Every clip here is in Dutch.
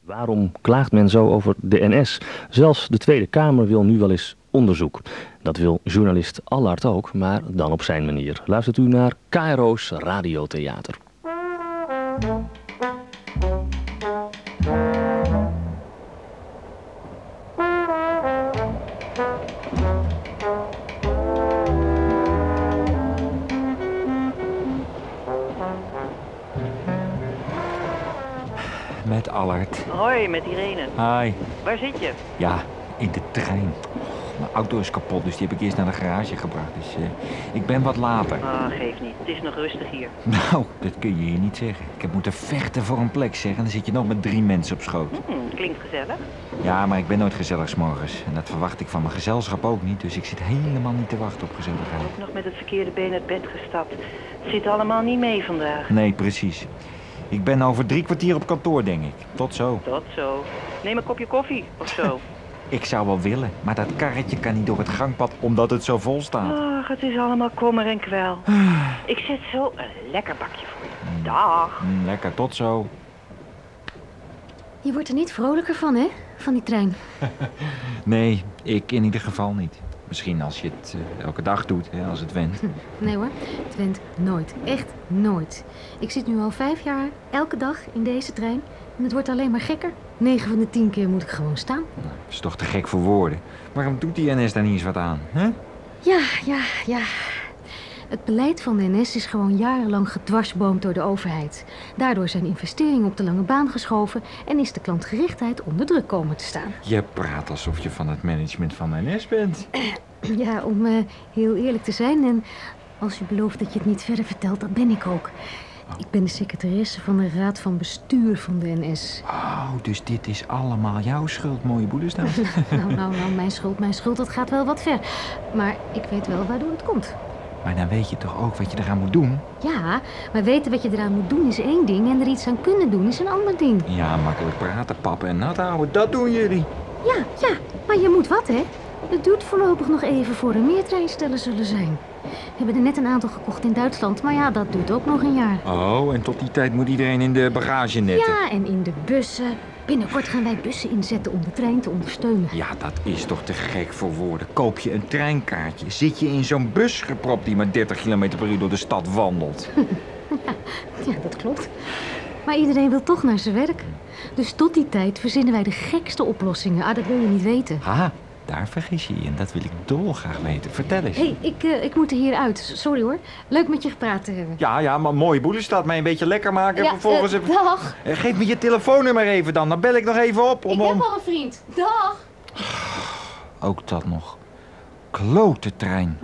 Waarom klaagt men zo over de NS? Zelfs de Tweede Kamer wil nu wel eens onderzoek. Dat wil journalist Allard ook, maar dan op zijn manier. Luistert u naar KRO's Radiotheater. Met Allard. Hoi, met Irene. Hi. Waar zit je? Ja, in de trein. Mijn auto is kapot, dus die heb ik eerst naar de garage gebracht. Dus ik ben wat later. Ah, geeft niet. Het is nog rustig hier. Nou, dat kun je hier niet zeggen. Ik heb moeten vechten voor een plek, zeg. En dan zit je nog met 3 mensen op schoot. Klinkt gezellig. Ja, maar ik ben nooit gezellig 's morgens. En dat verwacht ik van mijn gezelschap ook niet. Dus ik zit helemaal niet te wachten op gezelligheid. Ook nog met het verkeerde been uit bed gestapt. Het zit allemaal niet mee vandaag. Nee, precies. Ik ben over 3 kwartier op kantoor, denk ik. Tot zo. Tot zo. Neem een kopje koffie of zo. Ik zou wel willen, maar dat karretje kan niet door het gangpad omdat het zo vol staat. Ach, het is allemaal kommer en kwel. Ik zet zo een lekker bakje voor je. Dag. Lekker, tot zo. Je wordt er niet vrolijker van, hè? Van die trein. Nee, ik in ieder geval niet. Misschien als je het elke dag doet, hè, als het went. Nee hoor, het went nooit. Echt nooit. Ik zit nu al 5 jaar, elke dag in deze trein. En het wordt alleen maar gekker. 9 van de 10 keer moet ik gewoon staan. Nou, dat is toch te gek voor woorden. Waarom doet die NS daar niet eens wat aan, hè? Ja. Het beleid van de NS is gewoon jarenlang gedwarsboomd door de overheid. Daardoor zijn investeringen op de lange baan geschoven en is de klantgerichtheid onder druk komen te staan. Je praat alsof je van het management van de NS bent. Ja, om heel eerlijk te zijn en als je belooft dat je het niet verder vertelt, dat ben ik ook. Ik ben de secretaresse van de raad van bestuur van de NS. Oh, dus dit is allemaal jouw schuld, mooie boeddestaan. Nou, mijn schuld, dat gaat wel wat ver. Maar ik weet wel waardoor het komt. Maar dan weet je toch ook wat je eraan moet doen? Ja, maar weten wat je eraan moet doen is één ding en er iets aan kunnen doen is een ander ding. Ja, makkelijk praten, pappen en nat houden, dat doen jullie. Ja, maar je moet wat, hè? Het duurt voorlopig nog even voor er meer treinstellen zullen zijn. We hebben er net een aantal gekocht in Duitsland, maar ja, dat duurt ook nog een jaar. Oh, en tot die tijd moet iedereen in de bagage netten. Ja, en in de bussen. Binnenkort gaan wij bussen inzetten om de trein te ondersteunen. Ja, dat is toch te gek voor woorden. Koop je een treinkaartje, zit je in zo'n bus gepropt die maar 30 km per uur door de stad wandelt. Ja, dat klopt. Maar iedereen wil toch naar zijn werk. Dus tot die tijd verzinnen wij de gekste oplossingen. Dat wil je niet weten. Ha, daar vergis je je en dat wil ik dolgraag weten. Vertel eens. Hé, ik moet er hier uit. Sorry hoor. Leuk met je gepraat te hebben. Ja, maar mooie boelenstad. Mij een beetje lekker maken en vervolgens even... Dag. Geef me je telefoonnummer even dan bel ik nog even op. Ik heb al een vriend. Dag. Ook dat nog. Klote trein.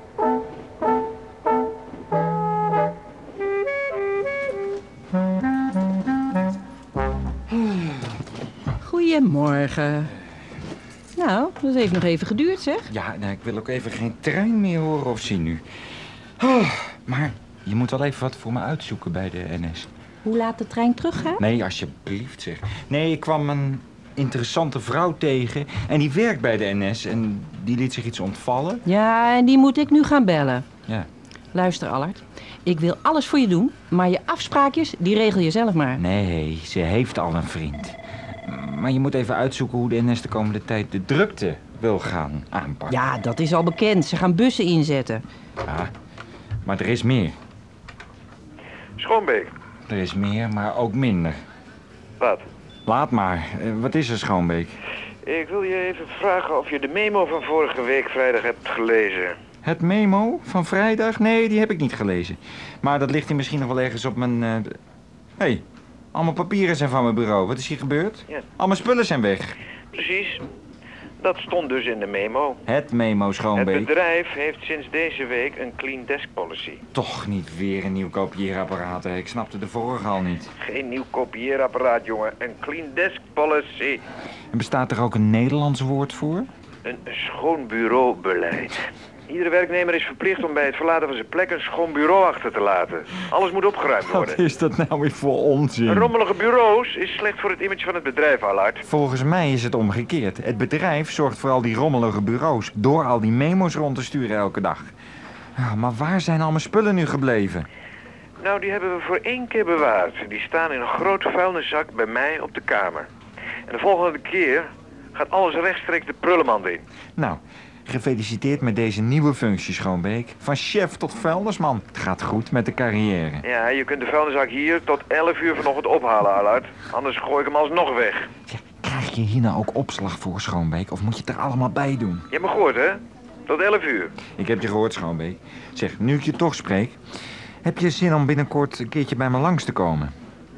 Goedemorgen. Nou, dat heeft nog even geduurd, zeg. Ja, nou, ik wil ook even geen trein meer horen of zien nu. Maar je moet wel even wat voor me uitzoeken bij de NS. Hoe laat de trein teruggaat? Nee, alsjeblieft zeg. Nee, ik kwam een interessante vrouw tegen en die werkt bij de NS en die liet zich iets ontvallen. Ja, en die moet ik nu gaan bellen. Ja. Luister, Allard. Ik wil alles voor je doen, maar je afspraakjes, die regel je zelf maar. Nee, ze heeft al een vriend. Maar je moet even uitzoeken hoe de NS de komende tijd de drukte wil gaan aanpakken. Ja, dat is al bekend. Ze gaan bussen inzetten. Ja, maar er is meer. Schoonbeek. Er is meer, maar ook minder. Wat? Laat maar. Wat is er, Schoonbeek? Ik wil je even vragen of je de memo van vorige week vrijdag hebt gelezen. Het memo van vrijdag? Nee, die heb ik niet gelezen. Maar dat ligt hier misschien nog wel ergens op mijn... Hé, allemaal papieren zijn van mijn bureau. Wat is hier gebeurd? Ja. Al mijn spullen zijn weg. Precies. Dat stond dus in de memo. Het memo, Het Schoonbeek. bedrijf heeft sinds deze week een clean desk policy. Toch niet weer een nieuw kopieerapparaat, hè? Ik snapte de vorige al niet. Geen nieuw kopieerapparaat, jongen. Een clean desk policy. En bestaat er ook een Nederlands woord voor? Een schoon bureaubeleid. Iedere werknemer is verplicht om bij het verlaten van zijn plek een schoon bureau achter te laten. Alles moet opgeruimd worden. Wat is dat nou weer voor onzin? Rommelige bureaus is slecht voor het image van het bedrijf, Allard. Volgens mij is het omgekeerd. Het bedrijf zorgt voor al die rommelige bureaus door al die memo's rond te sturen elke dag. Ja, maar waar zijn al mijn spullen nu gebleven? Nou, die hebben we voor 1 keer bewaard. Die staan in een grote vuilniszak bij mij op de kamer. En de volgende keer gaat alles rechtstreeks de prullenmand in. Nou, gefeliciteerd met deze nieuwe functie, Schoonbeek. Van chef tot vuilnisman. Het gaat goed met de carrière. Ja, je kunt de vuilniszak hier tot 11 uur vanochtend ophalen, Allard. Anders gooi ik hem alsnog weg. Ja, krijg je hier nou ook opslag voor, Schoonbeek? Of moet je het er allemaal bij doen? Je hebt me gehoord, hè? Tot 11 uur. Ik heb je gehoord, Schoonbeek. Zeg, nu ik je toch spreek... heb je zin om binnenkort een keertje bij me langs te komen?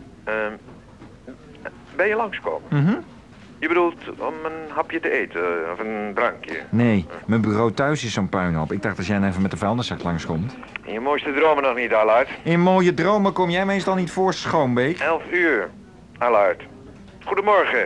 Ben je langskomen? Mhm. Je bedoelt om een hapje te eten of een drankje? Nee, mijn bureau thuis is zo'n puinhoop. Ik dacht dat jij nou even met de vuilniszak langskomt. In je mooiste dromen nog niet, Allard. In mooie dromen kom jij meestal niet voor, Schoonbeek. 11 uur, Allard. Goedemorgen.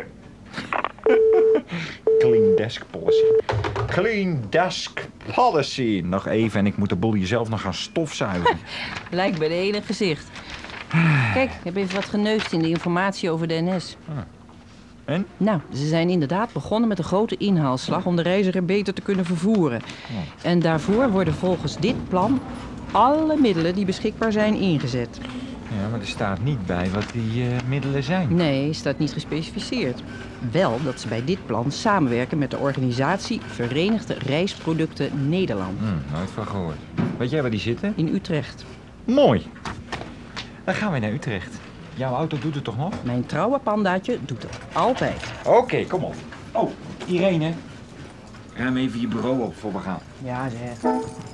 Clean desk policy. Clean desk policy. Nog even en ik moet de boel hier zelf nog gaan stofzuigen. Lijkt bij de ene gezicht. Kijk, ik heb even wat geneust in de informatie over de NS. En? Nou, ze zijn inderdaad begonnen met een grote inhaalslag om de reiziger beter te kunnen vervoeren. En daarvoor worden volgens dit plan alle middelen die beschikbaar zijn ingezet. Ja, maar er staat niet bij wat die middelen zijn. Nee, staat niet gespecificeerd. Wel dat ze bij dit plan samenwerken met de organisatie Verenigde Reisproducten Nederland. Nooit van gehoord. Weet jij waar die zitten? In Utrecht. Mooi. Dan gaan we naar Utrecht. Jouw auto doet het toch nog? Mijn trouwe pandaatje doet het altijd. Oké, kom op. Oh, Irene. Ruim even je bureau op voor we gaan. Ja, zeg.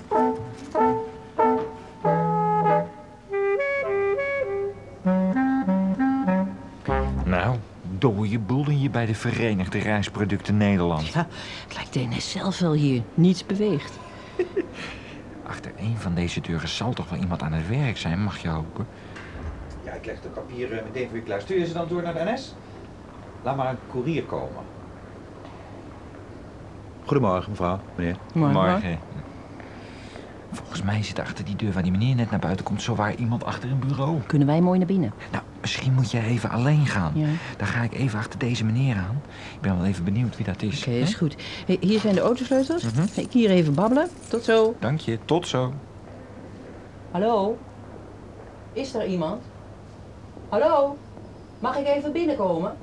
Nou, dooie boel hier bij de Verenigde Reisproducten Nederland. Ja, het lijkt de NS zelf wel hier. Niets beweegt. Achter een van deze deuren zal toch wel iemand aan het werk zijn, mag je hopen. Ja, ik leg de papieren meteen voor je klaar. Stuur je ze dan door naar de NS? Laat maar een koerier komen. Goedemorgen, mevrouw, meneer. Morgen. Volgens mij zit achter die deur waar die meneer net naar buiten komt zowaar iemand achter een bureau. Kunnen wij mooi naar binnen? Nou, misschien moet jij even alleen gaan. Ja. Dan ga ik even achter deze meneer aan. Ik ben wel even benieuwd wie dat is. Oké, is goed. Hey, hier zijn de autosleutels. Ik hier even babbelen. Tot zo. Dank je, tot zo. Hallo? Is er iemand? Hallo? Mag ik even binnenkomen?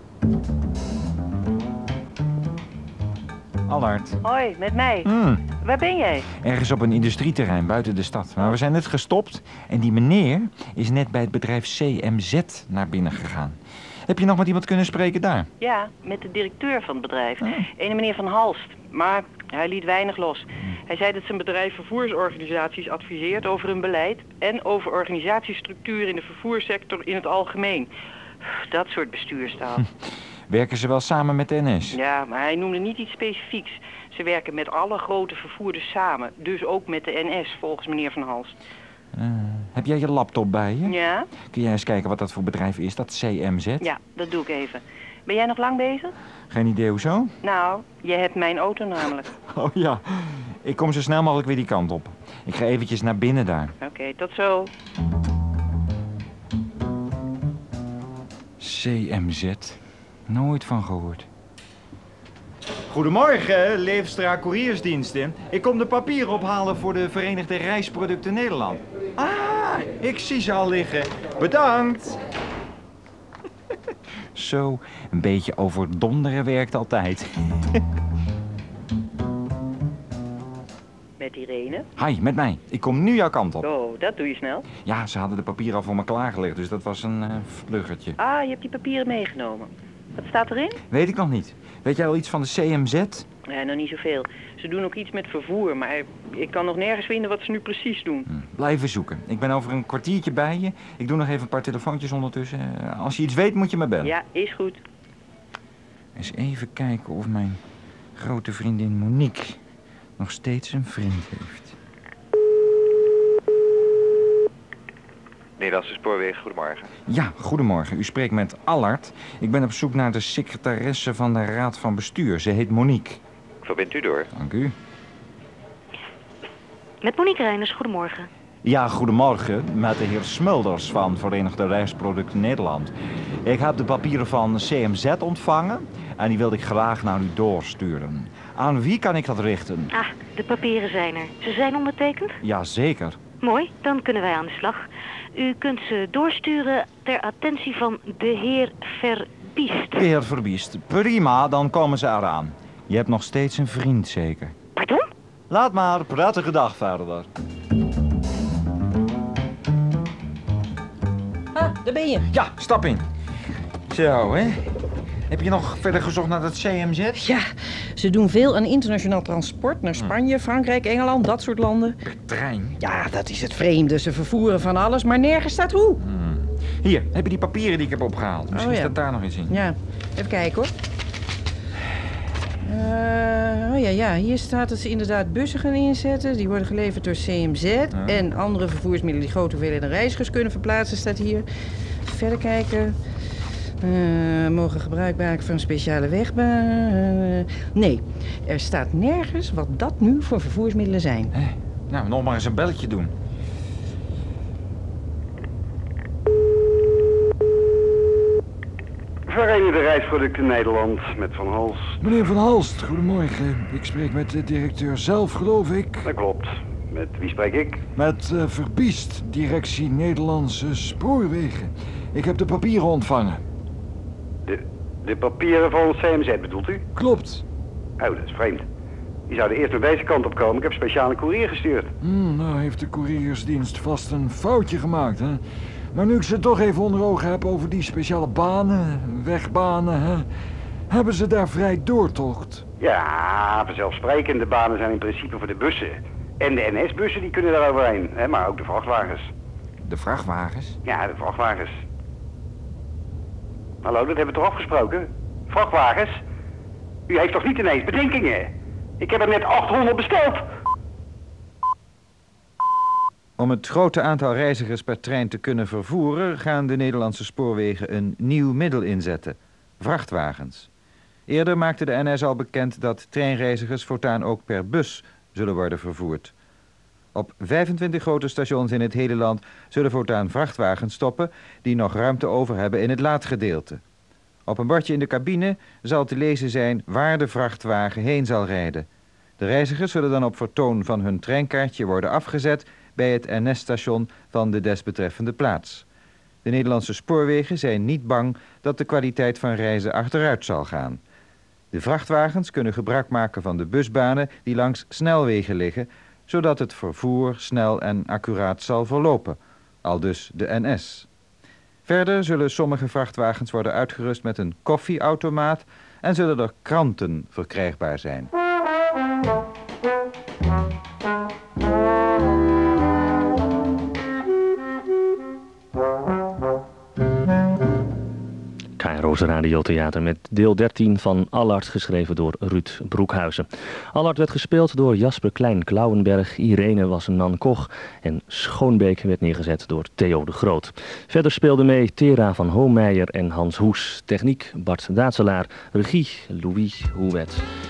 Allard. Hoi, met mij. Waar ben jij? Ergens op een industrieterrein buiten de stad. Maar we zijn net gestopt en die meneer is net bij het bedrijf CMZ naar binnen gegaan. Heb je nog met iemand kunnen spreken daar? Ja, met de directeur van het bedrijf. Ene meneer Van Halst. Maar hij liet weinig los. Hij zei dat zijn bedrijf vervoersorganisaties adviseert over hun beleid en over organisatiestructuur in de vervoerssector in het algemeen. Dat soort bestuurstaal. Werken ze wel samen met de NS? Ja, maar hij noemde niet iets specifieks. Ze werken met alle grote vervoerders samen. Dus ook met de NS, volgens meneer Van Halst. Heb jij je laptop bij je? Ja? Kun jij eens kijken wat dat voor bedrijf is, dat CMZ? Ja, dat doe ik even. Ben jij nog lang bezig? Geen idee hoezo? Nou, jij hebt mijn auto namelijk. Oh ja, ik kom zo snel mogelijk weer die kant op. Ik ga eventjes naar binnen daar. Oké, tot zo. CMZ. Nooit van gehoord. Goedemorgen, Leefstra Couriersdiensten. Ik kom de papieren ophalen voor de Verenigde Reisproducten Nederland. Ah, ik zie ze al liggen. Bedankt. Zo, een beetje overdonderen werkt altijd. Met Irene? Hi, met mij. Ik kom nu jouw kant op. Oh, dat doe je snel. Ja, ze hadden de papieren al voor me klaargelegd, dus dat was een vluggertje. Ah, je hebt die papieren meegenomen. Wat staat erin? Weet ik nog niet. Weet jij al iets van de CMZ? Ja, nog niet zoveel. Ze doen ook iets met vervoer, maar ik kan nog nergens vinden wat ze nu precies doen. Blijven zoeken. Ik ben over een kwartiertje bij je. Ik doe nog even een paar telefoontjes ondertussen. Als je iets weet, moet je me bellen. Ja, is goed. Eens even kijken of mijn grote vriendin Monique nog steeds een vriend heeft. Nederlandse Spoorwegen, goedemorgen. Ja, goedemorgen. U spreekt met Allard. Ik ben op zoek naar de secretaresse van de Raad van Bestuur. Ze heet Monique. Ik verbind u door. Dank u. Met Monique Reiners, goedemorgen. Ja, goedemorgen. Met de heer Smulders van Verenigde Reisproducten Nederland. Ik heb de papieren van CMZ ontvangen en die wilde ik graag naar u doorsturen. Aan wie kan ik dat richten? Ah, de papieren zijn er. Ze zijn ondertekend? Jazeker. Mooi, dan kunnen wij aan de slag. U kunt ze doorsturen ter attentie van de heer Verbiest. De heer Verbiest. Prima, dan komen ze eraan. Je hebt nog steeds een vriend, zeker? Pardon? Laat maar, prettige dag verder. Ah, daar ben je. Ja, stap in. Zo, hè. Heb je nog verder gezocht naar dat CMZ? Ja, ze doen veel aan internationaal transport naar Spanje, Frankrijk, Engeland, dat soort landen. Per trein? Ja, dat is het vreemde. Ze vervoeren van alles, maar nergens staat hoe. Hier, heb je die papieren die ik heb opgehaald? Misschien ja. staat daar nog iets in. Ja, even kijken hoor. Ja, hier staat dat ze inderdaad bussen gaan inzetten. Die worden geleverd door CMZ. En andere vervoersmiddelen die grote hoeveelheden reizigers kunnen verplaatsen, staat hier. Verder kijken. Mogen gebruik maken van een speciale wegbaan. Nee, er staat nergens wat dat nu voor vervoersmiddelen zijn. Nou, nog maar eens een belletje doen. Verenigde Reisproducten Nederland met Van Hals. Meneer Van Halst, goedemorgen. Ik spreek met de directeur zelf, geloof ik. Dat klopt. Met wie spreek ik? Met Verbiest, directie Nederlandse Spoorwegen. Ik heb de papieren ontvangen. De papieren van CMZ bedoelt u? Klopt. Oh, dat is vreemd. Die zouden eerst naar deze kant op komen. Ik heb speciaal een koerier gestuurd. Nou heeft de couriersdienst vast een foutje gemaakt, hè. Maar nu ik ze toch even onder ogen heb over die speciale banen, wegbanen, hè, hebben ze daar vrij doortocht. Ja, vanzelfsprekend. De banen zijn in principe voor de bussen. En de NS-bussen die kunnen daar overheen. Hè, maar ook de vrachtwagens. De vrachtwagens? Ja, de vrachtwagens. Hallo, dat hebben we toch afgesproken? Vrachtwagens? U heeft toch niet ineens bedenkingen? Ik heb er net 800 besteld. Om het grote aantal reizigers per trein te kunnen vervoeren, gaan de Nederlandse spoorwegen een nieuw middel inzetten: vrachtwagens. Eerder maakte de NS al bekend dat treinreizigers voortaan ook per bus zullen worden vervoerd. Op 25 grote stations in het hele land zullen voortaan vrachtwagens stoppen die nog ruimte over hebben in het laadgedeelte. Op een bordje in de cabine zal te lezen zijn waar de vrachtwagen heen zal rijden. De reizigers zullen dan op vertoon van hun treinkaartje worden afgezet bij het NS-station van de desbetreffende plaats. De Nederlandse spoorwegen zijn niet bang dat de kwaliteit van reizen achteruit zal gaan. De vrachtwagens kunnen gebruik maken van de busbanen die langs snelwegen liggen, zodat het vervoer snel en accuraat zal verlopen, aldus de NS. Verder zullen sommige vrachtwagens worden uitgerust met een koffieautomaat en zullen er kranten verkrijgbaar zijn. KRO's Radiotheater met deel 13 van Allard, geschreven door Ruud Broekhuizen. Allard werd gespeeld door Jasper Klein-Klauwenberg, Irene was een Nan Koch en Schoonbeek werd neergezet door Theo de Groot. Verder speelden mee Tera van Hoomeijer en Hans Hoes. Techniek Bart Daatselaar, regie Louis Houwet.